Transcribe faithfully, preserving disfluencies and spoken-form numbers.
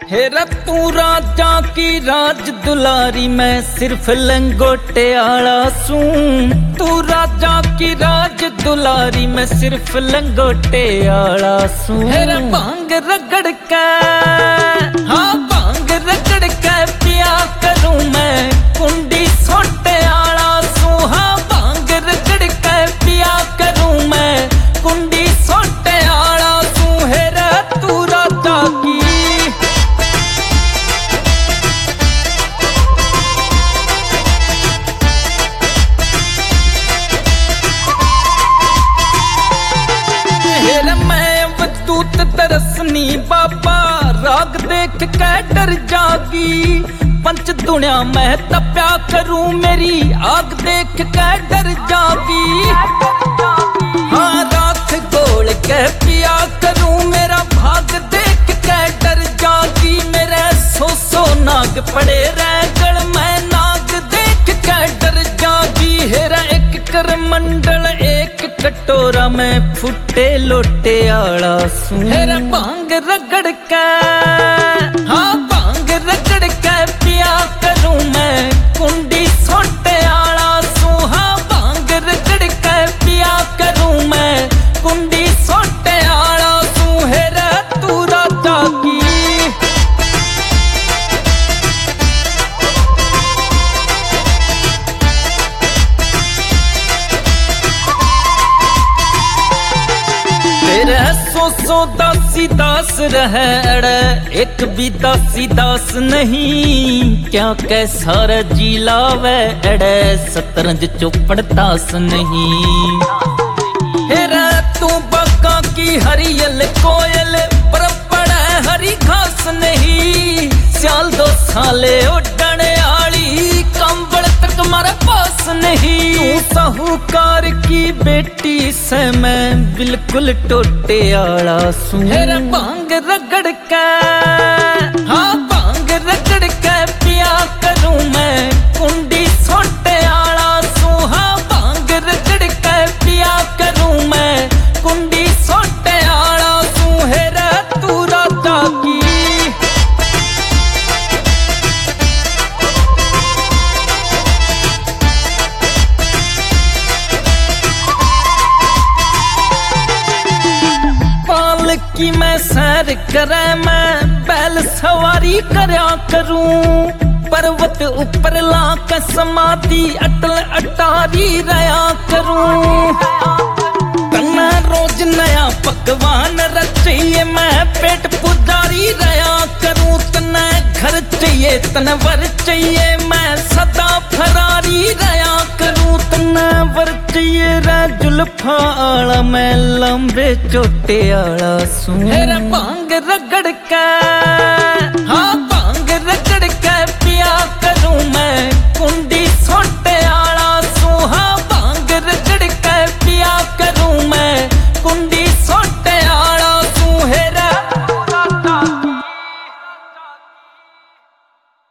हेरा तू राजा की राज दुलारी, मैं सिर्फ लंगोटे आला सू। तू राजा की राज दुलारी, मैं सिर्फ लंगोटे आला सू। हेरा भांग रगड़ के, हाँ भांग रगड़ के पिया करूं मैं कुंडी सोटे आला सू। हाँ भांग रगड़ के पिया करूं मैं कुंडी सोटे आला सू। हेरा तू राजा की दूत दरसनी बाबा, राग देख के डर जागी। पंच दुनिया मैं तप्या करूं, मेरी आग देख के डर जागी। हाँ रात गोल के पिया करूं, मेरा भाग देख के डर जागी। मेरे सो सो नाग पड़े रह गल, मैं नाग देख के डर जागी। हेरा एक कर मंडल एक कटोरा, मैं फुटे लोटे आला सू। हेरा भांग रगड़ के, हाँ भांग रगड़ के पिया करूं मैं कुंडी सोटे आला सू। हाँ भांग रगड़ के पिया करूं मैं कुंडी सोटे आला सू। हेरा तू राजा की सो सो दासी दास रहे अड़े, एक भी दासी दास नहीं। क्या कै सारा जी लावे अड़े, सतरंज चौपड़ दास नहीं। हेरा तू बाका की हरियल कोयल, पर पड़ा हरी घास नहीं। सियाल दो साले उड़ने आली, कंबल तक मारे पास नहीं। तू साहूकार की बेटी से मैं बिल्कुल टोटे आला सू। हेरा भांग रगड़ के, हाँ भांग रगड़ के पिया करूं मैं कुंडी सोटे आला सू। हाँ भांग रगड़ के पिया करूं मैं कुंडी सोटे आला सू। हेरा तू राजा की की मैं सैर करे, मैं बैल सवारी करया करूं। पर्वत ऊपर लाके समाधि अटल अटारी रया करूं। तना रोज नया पकवान रचिए, मैं पेट पुजारी रया करूं। तना घर चाहिए तना वर चाहिए, मैं सदा फरारी रया करूं। तना वर चाहिए रे जुल्फा आला, मैं लंबे चोटे आला सू। हेरा भांग रगड़ के, हाँ